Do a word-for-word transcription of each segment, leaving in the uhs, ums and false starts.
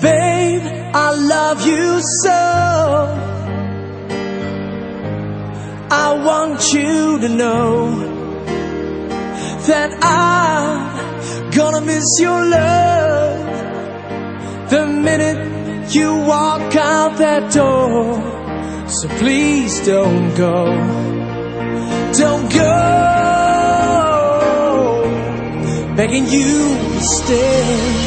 Babe, I love you so. I want you to know that I'm gonna miss your love the minute you walk out that door. So please don't go, don't go, begging you to stay.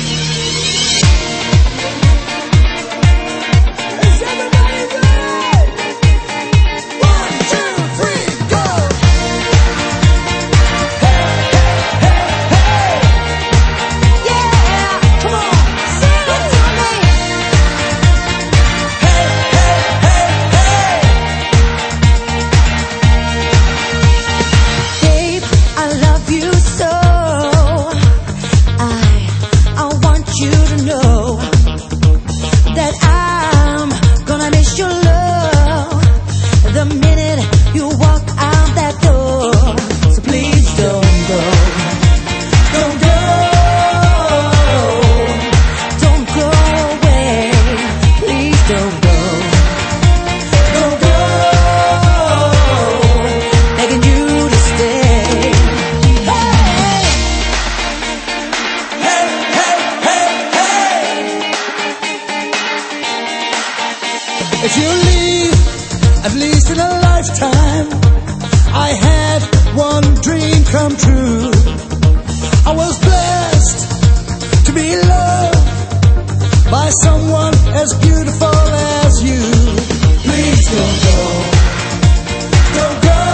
If you leave, at least in a lifetime, I had one dream come true. I was blessed to be loved by someone as beautiful as you. Please don't go, don't go,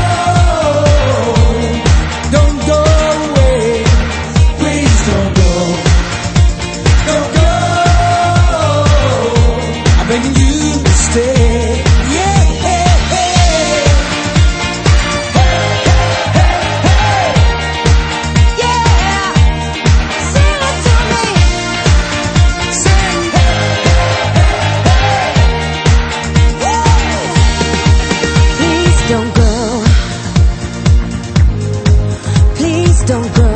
don't go away. Please don't go, don't go. I'm begging you. Stay. Yeah, hey, hey. Hey, hey, hey, hey. Yeah, sing it to me. Sing, hey, hey, hey, hey. Please don't go. Please don't go.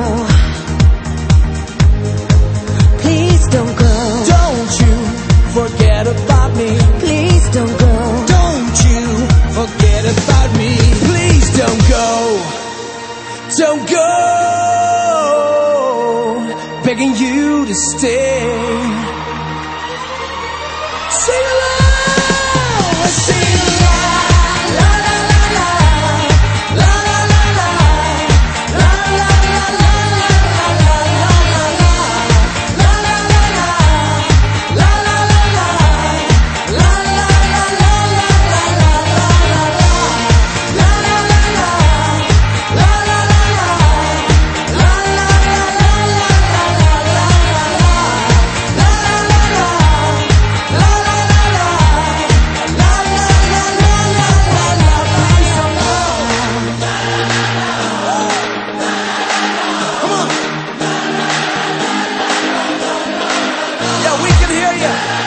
Please don't go. Don't you forget about me. Please don't go. Don't you forget about me. Please don't go. Don't go. Begging you to stay. Sing along. Sing along. La la la la. La la la la. La la la la la la la la la. La la la la. La la la la. La la la la la la la la la. La la la la. La la la la. La la la la la la la la. La la la la. La la la la. La la la la la la la. Come on. Yeah, we can hear you.